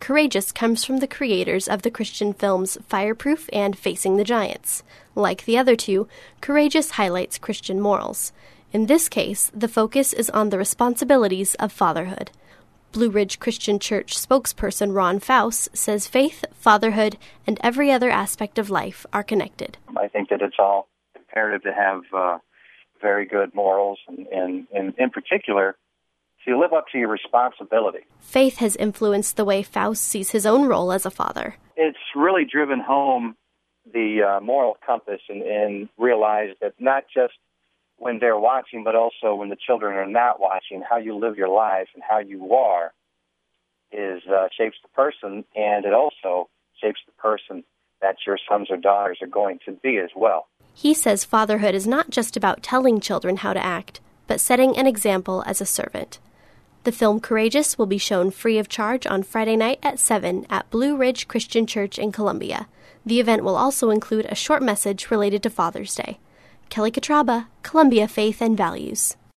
Courageous comes from the creators of the Christian films Fireproof and Facing the Giants. Like the other two, Courageous highlights Christian morals. In this case, the focus is on the responsibilities of fatherhood. Blue Ridge Christian Church spokesperson Ron Faust says faith, fatherhood, and every other aspect of life are connected. I think that it's all imperative to have very good morals, and in particular, to live up to your responsibility. Faith has influenced the way Faust sees his own role as a father. It's really driven home the moral compass and realized that not just when they're watching, but also when the children are not watching, how you live your life and how you are shapes the person, and it also shapes the person that your sons or daughters are going to be as well. He says fatherhood is not just about telling children how to act, but setting an example as a servant. The film Courageous will be shown free of charge on Friday night at 7 at Blue Ridge Christian Church in Columbia. The event will also include a short message related to Father's Day. Kelly Katraba, Columbia Faith and Values.